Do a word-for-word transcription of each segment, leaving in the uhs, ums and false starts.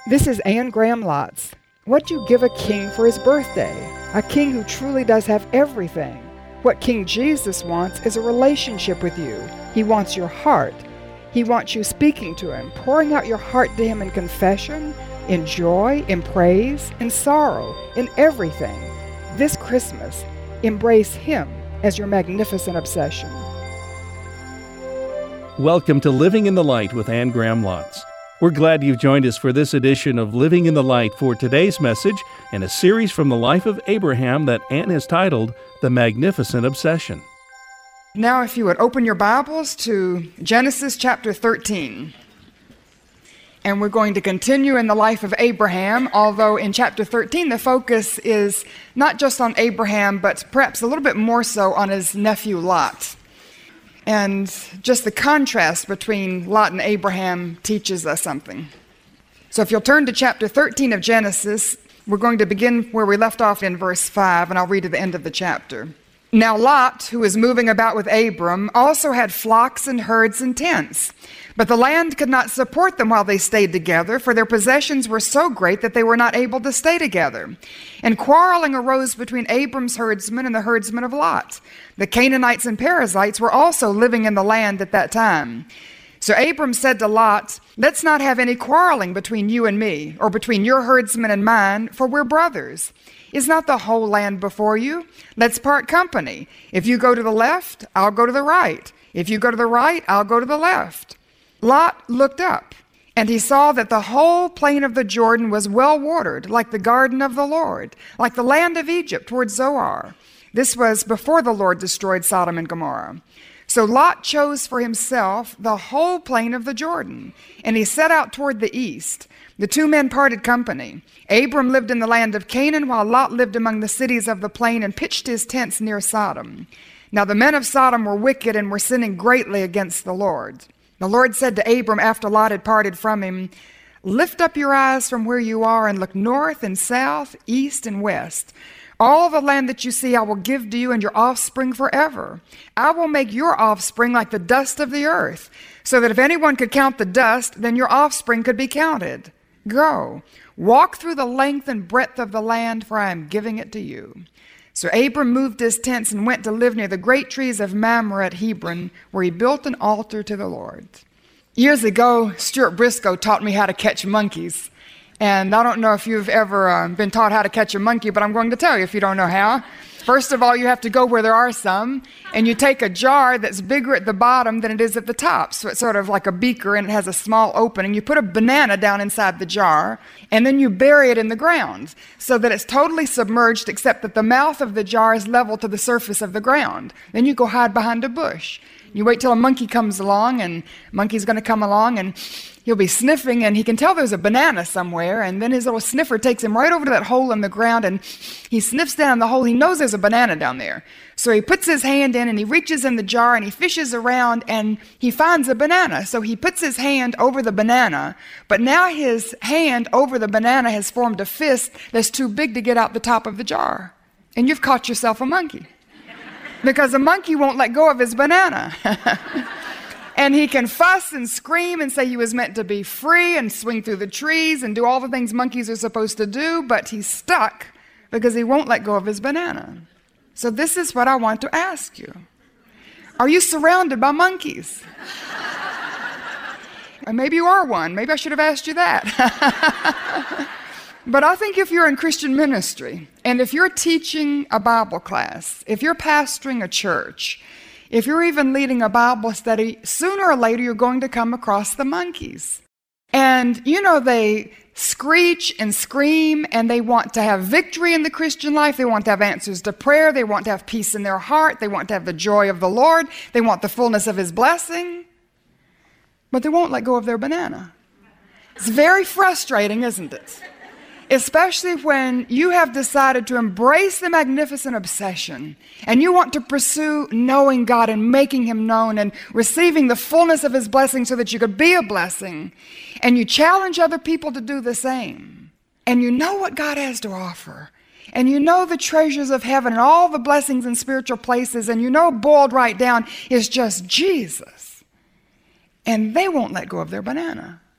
This is Anne Graham Lotz. What do you give a king for his birthday? A king who truly does have everything. What King Jesus wants is a relationship with you. He wants your heart. He wants you speaking to him, pouring out your heart to him in confession, in joy, in praise, in sorrow, in everything. This Christmas, embrace him as your magnificent obsession. Welcome to Living in the Light with Anne Graham Lotz. We're glad you've joined us for this edition of Living in the Light for today's message and a series from the life of Abraham that Anne has titled The Magnificent Obsession. Now, if you would open your Bibles to Genesis chapter thirteen. And we're going to continue in the life of Abraham, although in chapter thirteen the focus is not just on Abraham, but perhaps a little bit more so on his nephew Lot. And just the contrast between Lot and Abraham teaches us something. So if you'll turn to chapter thirteen of Genesis, we're going to begin where we left off in verse five, and I'll read to the end of the chapter. Now Lot, who was moving about with Abram, also had flocks and herds and tents. But the land could not support them while they stayed together, for their possessions were so great that they were not able to stay together. And quarreling arose between Abram's herdsmen and the herdsmen of Lot. The Canaanites and Perizzites were also living in the land at that time. So Abram said to Lot, "Let's not have any quarreling between you and me, or between your herdsmen and mine, for we're brothers. Is not the whole land before you? Let's part company. If you go to the left, I'll go to the right. If you go to the right, I'll go to the left." Lot looked up, and he saw that the whole plain of the Jordan was well watered, like the garden of the Lord, like the land of Egypt toward Zoar. This was before the Lord destroyed Sodom and Gomorrah. So Lot chose for himself the whole plain of the Jordan, and he set out toward the east. The two men parted company. Abram lived in the land of Canaan, while Lot lived among the cities of the plain and pitched his tents near Sodom. Now the men of Sodom were wicked and were sinning greatly against the Lord. The Lord said to Abram after Lot had parted from him, "Lift up your eyes from where you are and look north and south, east and west. All the land that you see I will give to you and your offspring forever. I will make your offspring like the dust of the earth, so that if anyone could count the dust, then your offspring could be counted. Go, walk through the length and breadth of the land, for I am giving it to you." So Abram moved his tents and went to live near the great trees of Mamre at Hebron, where he built an altar to the Lord. Years ago, Stuart Briscoe taught me how to catch monkeys. And I don't know if you've ever uh, been taught how to catch a monkey, but I'm going to tell you if you don't know how. First of all, you have to go where there are some, and you take a jar that's bigger at the bottom than it is at the top. So it's sort of like a beaker, and it has a small opening. You put a banana down inside the jar, and then you bury it in the ground so that it's totally submerged, except that the mouth of the jar is level to the surface of the ground. Then you go hide behind a bush. You wait till a monkey comes along, and a monkey's going to come along, and he'll be sniffing, and he can tell there's a banana somewhere, and then his little sniffer takes him right over to that hole in the ground, and he sniffs down the hole. He knows there's a banana down there. So he puts his hand in, and he reaches in the jar, and he fishes around, and he finds a banana. So he puts his hand over the banana, but now his hand over the banana has formed a fist that's too big to get out the top of the jar. And you've caught yourself a monkey. Because a monkey won't let go of his banana. And he can fuss and scream and say he was meant to be free and swing through the trees and do all the things monkeys are supposed to do, but he's stuck because he won't let go of his banana. So this is what I want to ask you. Are you surrounded by monkeys? Or maybe you are one. Maybe I should have asked you that. But I think if you're in Christian ministry, and if you're teaching a Bible class, if you're pastoring a church, if you're even leading a Bible study, sooner or later you're going to come across the monkeys. And, you know, they screech and scream, and they want to have victory in the Christian life. They want to have answers to prayer. They want to have peace in their heart. They want to have the joy of the Lord. They want the fullness of His blessing. But they won't let go of their banana. It's very frustrating, isn't it? Especially when you have decided to embrace the magnificent obsession and you want to pursue knowing God and making Him known and receiving the fullness of His blessing so that you could be a blessing, and you challenge other people to do the same, and you know what God has to offer, and you know the treasures of heaven and all the blessings in spiritual places, and you know boiled right down is just Jesus, and they won't let go of their banana.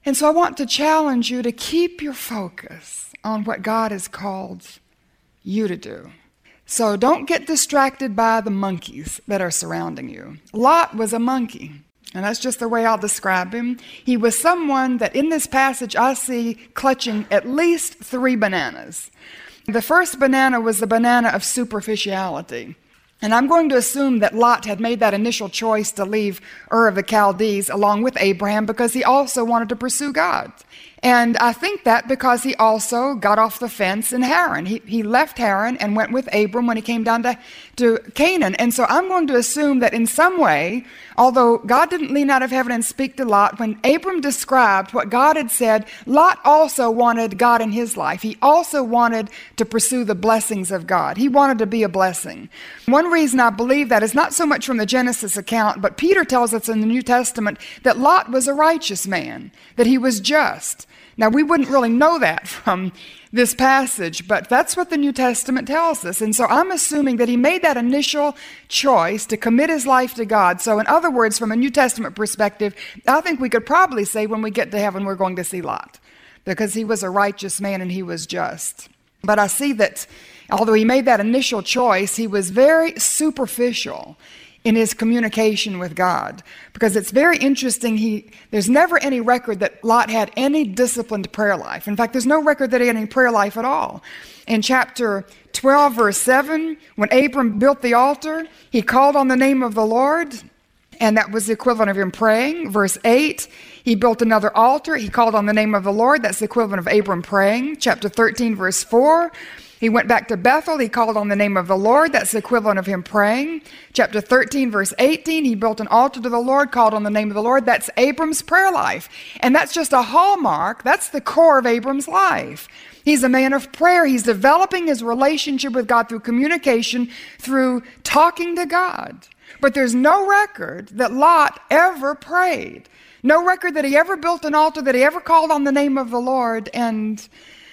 And so I want to challenge you to keep your focus on what God has called you to do. So don't get distracted by the monkeys that are surrounding you. Lot was a monkey, and that's just the way I'll describe him. He was someone that in this passage I see clutching at least three bananas. The first banana was the banana of superficiality. And I'm going to assume that Lot had made that initial choice to leave Ur of the Chaldees along with Abraham because he also wanted to pursue God. And I think that because he also got off the fence in Haran. He, he left Haran and went with Abram when he came down to, to Canaan. And so I'm going to assume that in some way, although God didn't lean out of heaven and speak to Lot, when Abram described what God had said, Lot also wanted God in his life. He also wanted to pursue the blessings of God. He wanted to be a blessing. One reason I believe that is not so much from the Genesis account, but Peter tells us in the New Testament that Lot was a righteous man, that he was just. Now, we wouldn't really know that from this passage, but that's what the New Testament tells us. And so I'm assuming that he made that initial choice to commit his life to God. So in other words, from a New Testament perspective, I think we could probably say when we get to heaven, we're going to see Lot, because he was a righteous man and he was just. But I see that although he made that initial choice, he was very superficial in his communication with God. Because it's very interesting, he there's never any record that Lot had any disciplined prayer life. In fact, there's no record that he had any prayer life at all. In chapter twelve, verse seven, when Abram built the altar, he called on the name of the Lord, and that was the equivalent of him praying. Verse eight, he built another altar, he called on the name of the Lord, that's the equivalent of Abram praying. Chapter thirteen, verse four, he went back to Bethel. He called on the name of the Lord. That's the equivalent of him praying. Chapter thirteen, verse eighteen, he built an altar to the Lord, called on the name of the Lord. That's Abram's prayer life. And that's just a hallmark. That's the core of Abram's life. He's a man of prayer. He's developing his relationship with God through communication, through talking to God. But there's no record that Lot ever prayed. No record that he ever built an altar, that he ever called on the name of the Lord. And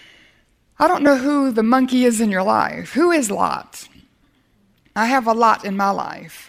I don't know who the monkey is in your life. Who is Lot? I have a Lot in my life.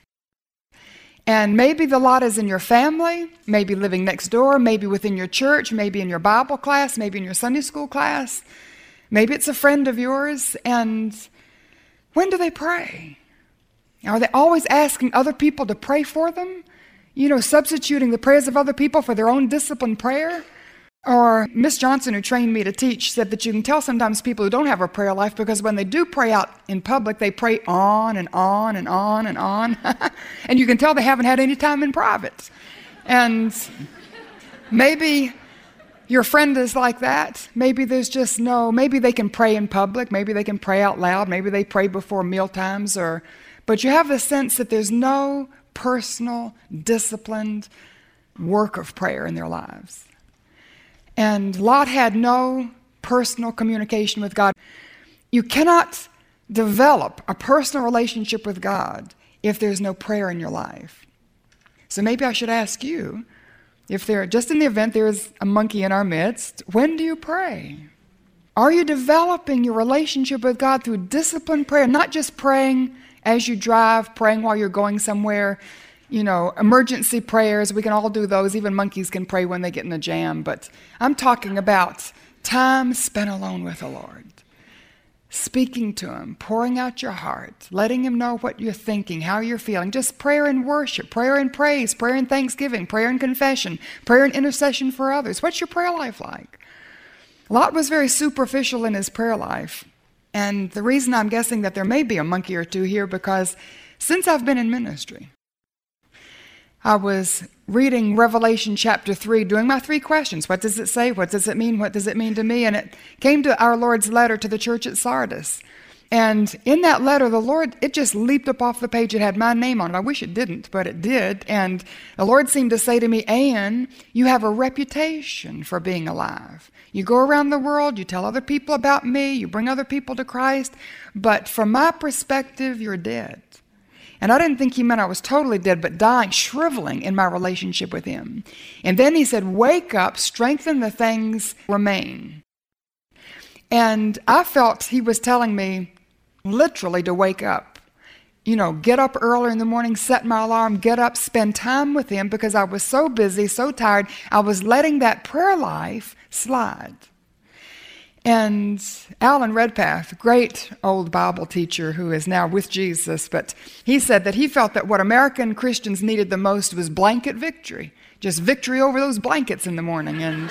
And maybe the Lot is in your family, maybe living next door, maybe within your church, maybe in your Bible class, maybe in your Sunday school class. Maybe it's a friend of yours. And when do they pray? Are they always asking other people to pray for them? You know, substituting the prayers of other people for their own disciplined prayer? Or Miss Johnson, who trained me to teach, said that you can tell sometimes people who don't have a prayer life because when they do pray out in public, they pray on and on and on and on. And you can tell they haven't had any time in private. And maybe your friend is like that. Maybe there's just no, maybe they can pray in public. Maybe they can pray out loud. Maybe they pray before meal times. Or, but you have the sense that there's no personal, disciplined work of prayer in their lives. And Lot had no personal communication with God. You cannot develop a personal relationship with God if there's no prayer in your life. So maybe I should ask you, if there, just in the event there is a monkey in our midst, when do you pray? Are you developing your relationship with God through disciplined prayer, not just praying as you drive, praying while you're going somewhere? You know, emergency prayers, we can all do those. Even monkeys can pray when they get in a jam. But I'm talking about time spent alone with the Lord. Speaking to Him, pouring out your heart, letting Him know what you're thinking, how you're feeling. Just prayer and worship, prayer and praise, prayer and thanksgiving, prayer and confession, prayer and intercession for others. What's your prayer life like? Lot was very superficial in his prayer life. And the reason I'm guessing that there may be a monkey or two here, because since I've been in ministry, I was reading Revelation chapter three, doing my three questions. What does it say? What does it mean? What does it mean to me? And it came to our Lord's letter to the church at Sardis. And in that letter, the Lord, it just leaped up off the page. It had my name on it. I wish it didn't, but it did. And the Lord seemed to say to me, Anne, you have a reputation for being alive. You go around the world, you tell other people about me, you bring other people to Christ, but from my perspective, you're dead. And I didn't think He meant I was totally dead, but dying, shriveling in my relationship with Him. And then He said, wake up, strengthen the things remain. And I felt He was telling me literally to wake up. you know, get up early in the morning, set my alarm, get up, spend time with him, because I was so busy, so tired, I was letting that prayer life slide. And Alan Redpath, great old Bible teacher who is now with Jesus, but he said that he felt that what American Christians needed the most was blanket victory. Just victory over those blankets in the morning, and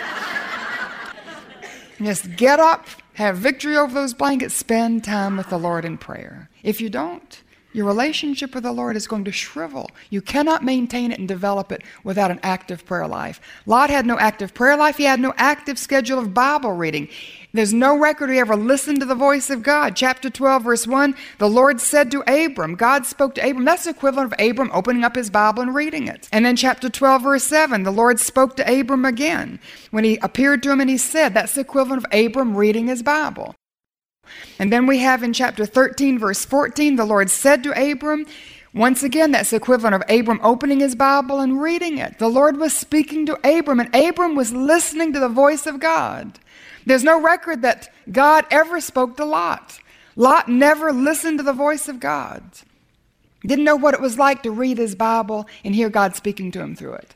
just get up, have victory over those blankets, spend time with the Lord in prayer. If you don't, your relationship with the Lord is going to shrivel. You cannot maintain it and develop it without an active prayer life. Lot had no active prayer life. He had no active schedule of Bible reading. There's no record he ever listened to the voice of God. Chapter twelve, verse one, the Lord said to Abram, God spoke to Abram. That's the equivalent of Abram opening up his Bible and reading it. And then chapter twelve, verse seven, the Lord spoke to Abram again. When he appeared to him and he said, that's the equivalent of Abram reading his Bible. And then we have in chapter thirteen, verse fourteen, the Lord said to Abram, once again, that's the equivalent of Abram opening his Bible and reading it. The Lord was speaking to Abram, and Abram was listening to the voice of God. There's no record that God ever spoke to Lot. Lot never listened to the voice of God. Didn't know what it was like to read his Bible and hear God speaking to him through it.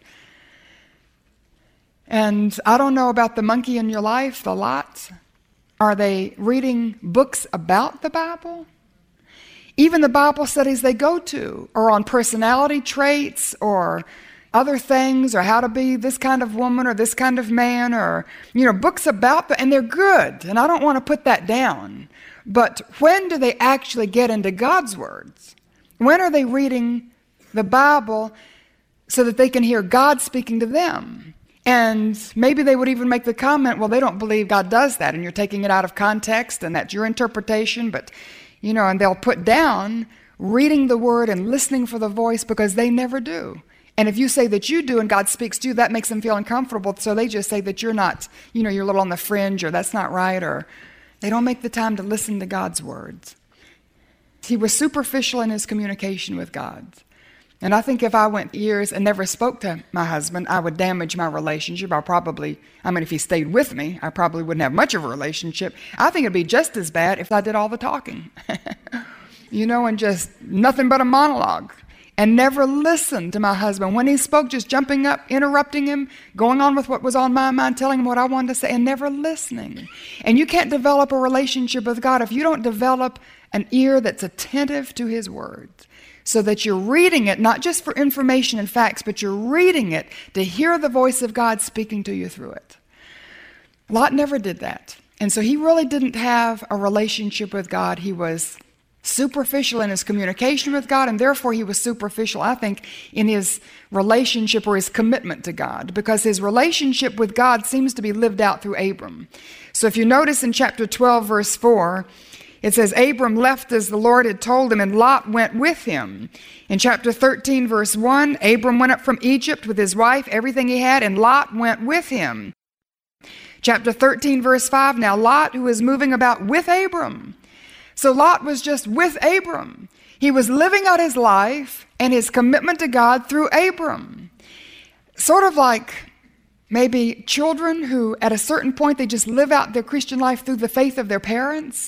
And I don't know about the monkey in your life, the Lot. Are they reading books about the Bible? Even the Bible studies they go to are on personality traits or other things, or how to be this kind of woman or this kind of man, or, you know, books about that, and they're good, and I don't want to put that down. But when do they actually get into God's words? When are they reading the Bible so that they can hear God speaking to them? And maybe they would even make the comment, well, they don't believe God does that, and you're taking it out of context, and that's your interpretation, but, you know, and they'll put down reading the Word and listening for the voice because they never do. And if you say that you do and God speaks to you, that makes them feel uncomfortable, so they just say that you're not, you know, you're a little on the fringe, or that's not right, or they don't make the time to listen to God's words. He was superficial in his communication with God. And I think if I went years and never spoke to my husband, I would damage my relationship. I probably, I mean, if he stayed with me, I probably wouldn't have much of a relationship. I think it'd be just as bad if I did all the talking, you know, and just nothing but a monologue. And never listened to my husband. When he spoke, just jumping up, interrupting him, going on with what was on my mind, telling him what I wanted to say, and never listening. And you can't develop a relationship with God if you don't develop an ear that's attentive to his words, so that you're reading it, not just for information and facts, but you're reading it to hear the voice of God speaking to you through it. Lot never did that. And so he really didn't have a relationship with God. He was superficial in his communication with God, and therefore he was superficial, I think, in his relationship or his commitment to God, because his relationship with God seems to be lived out through Abram. So if you notice in chapter twelve, verse four, it says, Abram left as the Lord had told him, and Lot went with him. In chapter thirteen, verse one, Abram went up from Egypt with his wife, everything he had, and Lot went with him. Chapter thirteen, verse five, now Lot, who was moving about with Abram. So Lot was just with Abram. He was living out his life and his commitment to God through Abram. Sort of like maybe children who at a certain point they just live out their Christian life through the faith of their parents.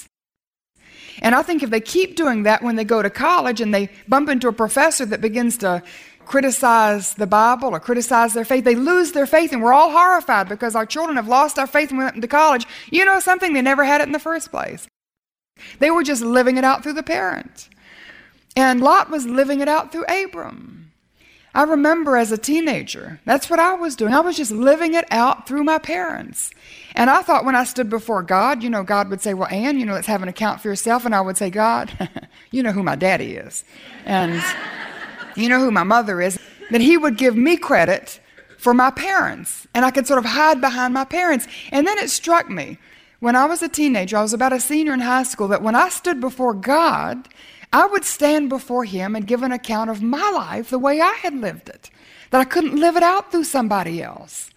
And I think if they keep doing that when they go to college and they bump into a professor that begins to criticize the Bible or criticize their faith, they lose their faith, and we're all horrified because our children have lost our faith and went into college. You know something? They never had it in the first place. They were just living it out through the parents. And Lot was living it out through Abram. I remember as a teenager, that's what I was doing. I was just living it out through my parents. And I thought when I stood before God, you know, God would say, well, Ann, you know, let's have an account for yourself. And I would say, God, you know who my daddy is. And you know who my mother is. Then he would give me credit for my parents. And I could sort of hide behind my parents. And then it struck me, when I was a teenager, I was about a senior in high school, that when I stood before God, I would stand before him and give an account of my life the way I had lived it, that I couldn't live it out through somebody else.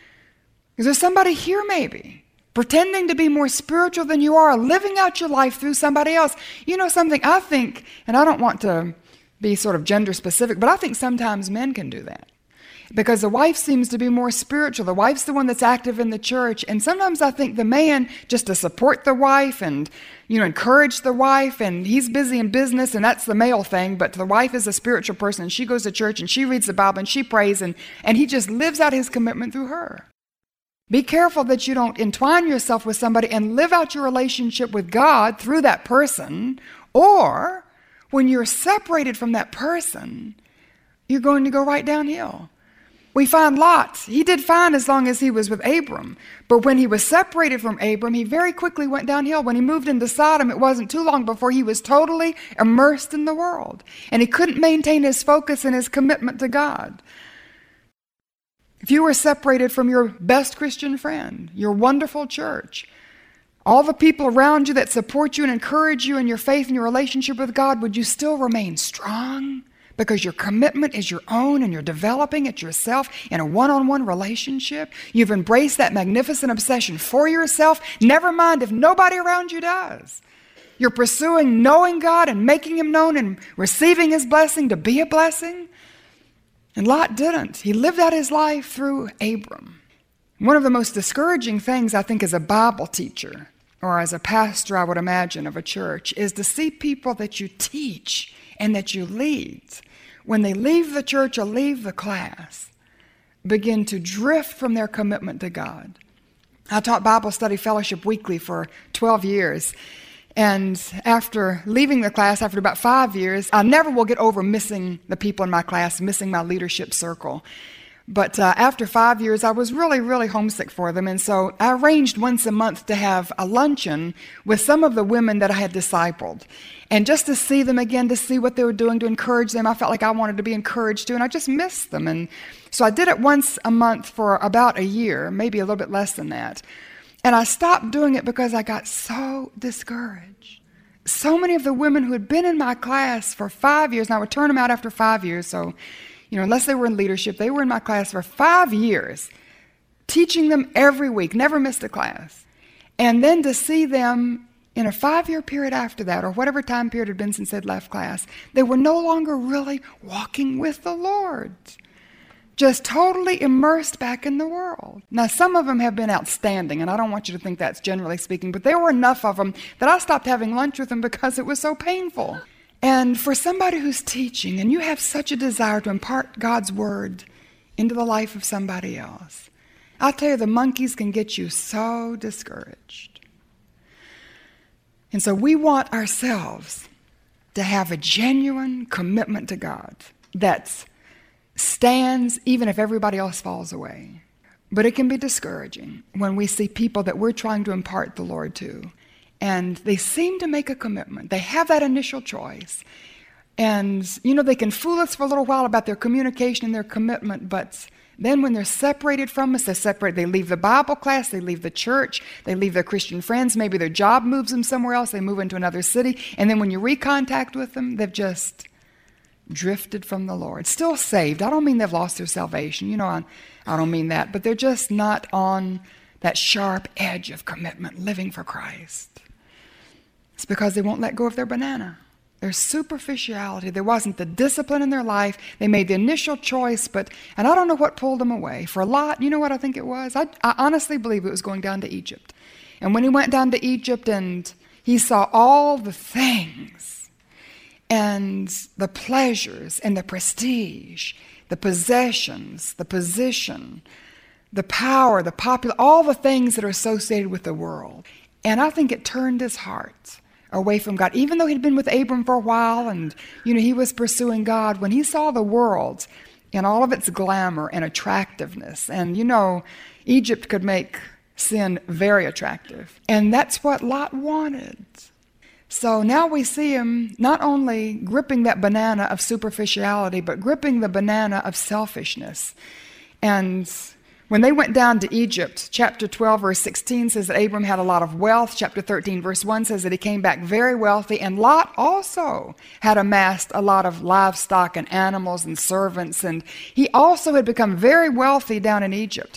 Is there somebody here maybe, pretending to be more spiritual than you are, living out your life through somebody else? You know something, I think, and I don't want to be sort of gender specific, but I think sometimes men can do that. because the wife seems to be more spiritual. The wife's the one that's active in the church. And sometimes I think the man, just to support the wife and, you know, encourage the wife, and he's busy in business, and that's the male thing, but the wife is a spiritual person, and she goes to church, and she reads the Bible, and she prays, and, and he just lives out his commitment through her. Be careful that you don't entwine yourself with somebody and live out your relationship with God through that person, or when you're separated from that person, you're going to go right downhill. We find Lot. He did fine as long as he was with Abram. But when he was separated from Abram, he very quickly went downhill. When he moved into Sodom, it wasn't too long before he was totally immersed in the world. And he couldn't maintain his focus and his commitment to God. If you were separated from your best Christian friend, your wonderful church, all the people around you that support you and encourage you in your faith and your relationship with God, would you still remain strong? Because your commitment is your own and you're developing it yourself in a one-on-one relationship. You've embraced that magnificent obsession for yourself. Never mind if nobody around you does. You're pursuing knowing God and making Him known and receiving His blessing to be a blessing. And Lot didn't. He lived out his life through Abram. One of the most discouraging things, I think, as a Bible teacher or as a pastor, I would imagine, of a church, is to see people that you teach and that you lead, when they leave the church or leave the class, begin to drift from their commitment to God. I taught Bible Study Fellowship weekly for twelve years. And after leaving the class, after about five years, I never will get over missing the people in my class, missing my leadership circle. But uh, after five years, I was really, really homesick for them. And so I arranged once a month to have a luncheon with some of the women that I had discipled. And just to see them again, to see what they were doing, to encourage them. I felt like I wanted to be encouraged too, and I just missed them. And so I did it once a month for about a year, maybe a little bit less than that. And I stopped doing it because I got so discouraged. So many of the women who had been in my class for five years, and I would turn them out after five years, so, you know, unless they were in leadership, they were in my class for five years, teaching them every week, never missed a class. And then to see them in a five-year period after that, or whatever time period had been since they'd left class, they were no longer really walking with the Lord. Just totally immersed back in the world. Now, some of them have been outstanding, and I don't want you to think that's generally speaking, but there were enough of them that I stopped having lunch with them because it was so painful. And for somebody who's teaching, and you have such a desire to impart God's word into the life of somebody else, I'll tell you, the monkeys can get you so discouraged. And so we want ourselves to have a genuine commitment to God that's stands even if everybody else falls away. But it can be discouraging when we see people that we're trying to impart the Lord to, and they seem to make a commitment. They have that initial choice. And, you know, they can fool us for a little while about their communication and their commitment, but then when they're separated from us, they separate, they leave the Bible class, they leave the church, they leave their Christian friends, maybe their job moves them somewhere else, they move into another city, and then when you recontact with them, they've just drifted from the Lord. Still saved. I don't mean they've lost their salvation. You know, I, I don't mean that. But they're just not on that sharp edge of commitment, living for Christ. It's because they won't let go of their banana. Their superficiality. There wasn't the discipline in their life. They made the initial choice, but, and I don't know what pulled them away. For Lot, you know what I think it was? I, I honestly believe it was going down to Egypt. And when he went down to Egypt and he saw all the things, and the pleasures and the prestige, the possessions, the position, the power, the popular, all the things that are associated with the world. And I think it turned his heart away from God. Even though he'd been with Abram for a while and, you know, he was pursuing God, when he saw the world in all of its glamour and attractiveness, and, you know, Egypt could make sin very attractive. And that's what Lot wanted. So now we see him not only gripping that banana of superficiality, but gripping the banana of selfishness. And when they went down to Egypt, chapter twelve, verse sixteen says that Abram had a lot of wealth. Chapter thirteen, verse one says that he came back very wealthy. And Lot also had amassed a lot of livestock and animals and servants. And he also had become very wealthy down in Egypt.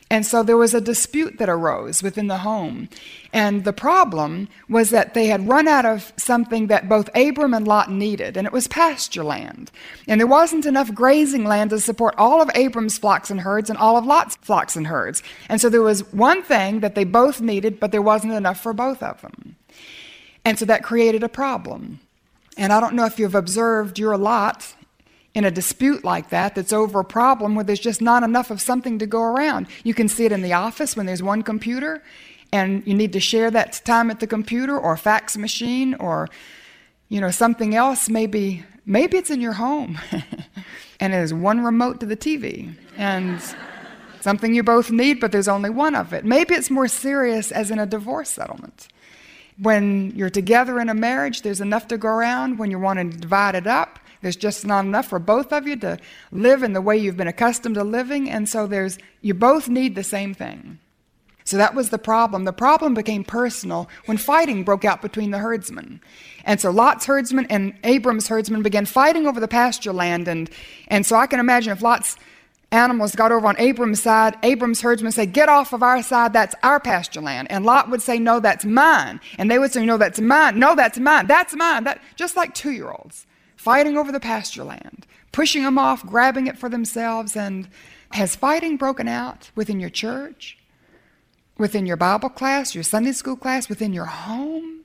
And so there was a dispute that arose within the home. And the problem was that they had run out of something that both Abram and Lot needed, and it was pasture land. And there wasn't enough grazing land to support all of Abram's flocks and herds and all of Lot's flocks and herds. And so there was one thing that they both needed, but there wasn't enough for both of them. And so that created a problem. And I don't know if you've observed your lot in a dispute like that that's over a problem where there's just not enough of something to go around. You can see it in the office when there's one computer and you need to share that time at the computer or fax machine or, you know, something else. Maybe maybe it's in your home and there's one remote to the T V and something you both need, but there's only one of it. Maybe it's more serious as in a divorce settlement. When you're together in a marriage, there's enough to go around. When you're wanting to divide it up, there's just not enough for both of you to live in the way you've been accustomed to living, and so there's you both need the same thing. So that was the problem. The problem became personal when fighting broke out between the herdsmen. And so Lot's herdsmen and Abram's herdsmen began fighting over the pasture land, and, and so I can imagine if Lot's animals got over on Abram's side, Abram's herdsmen say, "Get off of our side, that's our pasture land." And Lot would say, "No, that's mine." And they would say, "No, that's mine. No, that's mine. That's mine." That, just like two-year-olds. Fighting over the pasture land, pushing them off, grabbing it for themselves. And has fighting broken out within your church, within your Bible class, your Sunday school class, within your home?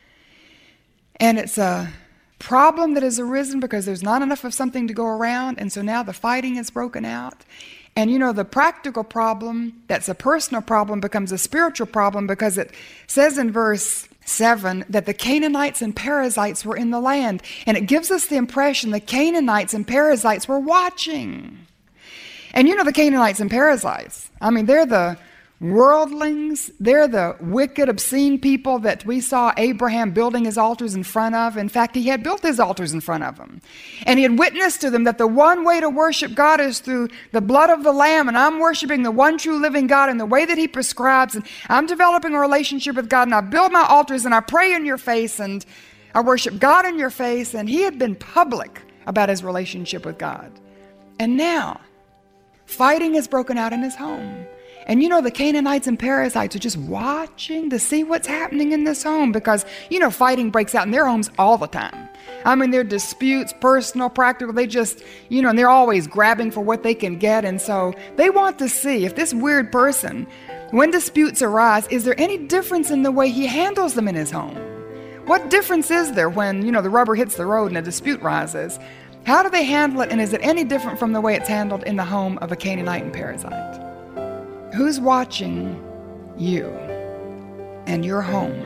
And it's a problem that has arisen because there's not enough of something to go around, and so now the fighting has broken out. And you know, the practical problem that's a personal problem becomes a spiritual problem because it says in verse seven that the Canaanites and Perizzites were in the land. And it gives us the impression the Canaanites and Perizzites were watching. And you know the Canaanites and Perizzites, I mean, they're the worldlings, they're the wicked, obscene people that we saw Abraham building his altars in front of. In fact, he had built his altars in front of them. And he had witnessed to them that the one way to worship God is through the blood of the Lamb, and I'm worshiping the one true living God in the way that he prescribes, and I'm developing a relationship with God, and I build my altars, and I pray in your face, and I worship God in your face. And he had been public about his relationship with God. And now, fighting has broken out in his home. And you know, the Canaanites and Perizzites are just watching to see what's happening in this home because, you know, fighting breaks out in their homes all the time. I mean, there are disputes, personal, practical. They just, you know, and they're always grabbing for what they can get. And so they want to see if this weird person, when disputes arise, is there any difference in the way he handles them in his home? What difference is there when, you know, the rubber hits the road and a dispute rises? How do they handle it, and is it any different from the way it's handled in the home of a Canaanite and Perizzite? Who's watching you and your home?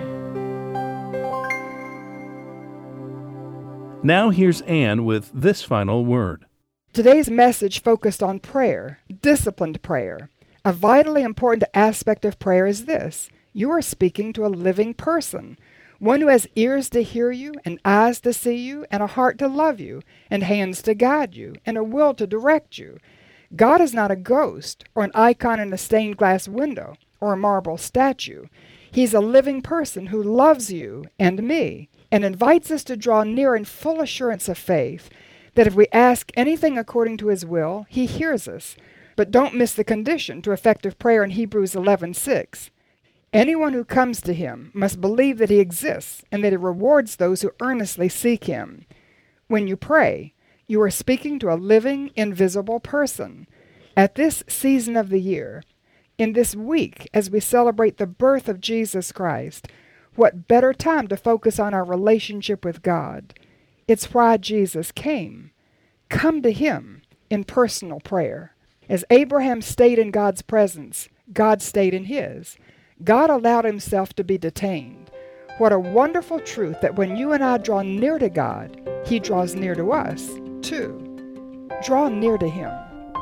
Now here's Anne with this final word. Today's message focused on prayer, disciplined prayer. A vitally important aspect of prayer is this: you are speaking to a living person, one who has ears to hear you, and eyes to see you, and a heart to love you, and hands to guide you, and a will to direct you. God is not a ghost or an icon in a stained glass window or a marble statue. He's a living person who loves you and me and invites us to draw near in full assurance of faith that if we ask anything according to his will, he hears us. But don't miss the condition to effective prayer in Hebrews eleven six. Anyone who comes to him must believe that he exists and that he rewards those who earnestly seek him. When you pray, you are speaking to a living, invisible person. At this season of the year, in this week, as we celebrate the birth of Jesus Christ, what better time to focus on our relationship with God? It's why Jesus came. Come to him in personal prayer. As Abraham stayed in God's presence, God stayed in his. God allowed himself to be detained. What a wonderful truth that when you and I draw near to God, he draws near to us. Two, draw near to him.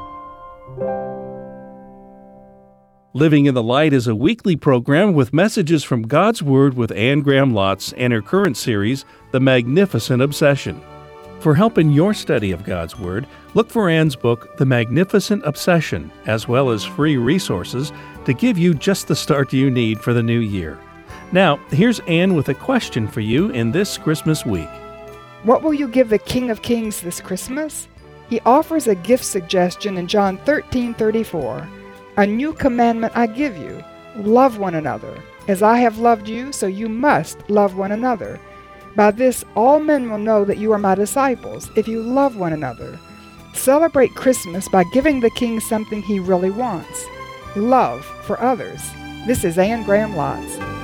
Living in the Light is a weekly program with messages from God's Word with Anne Graham Lotz and her current series, The Magnificent Obsession. For help in your study of God's Word, look for Anne's book, The Magnificent Obsession, as well as free resources to give you just the start you need for the new year. Now, here's Anne with a question for you in this Christmas week. What will you give the King of Kings this Christmas? He offers a gift suggestion in John thirteen thirty-four. A new commandment I give you, love one another. As I have loved you, so you must love one another. By this all men will know that you are my disciples, if you love one another. Celebrate Christmas by giving the King something he really wants. Love for others. This is Anne Graham Lotz.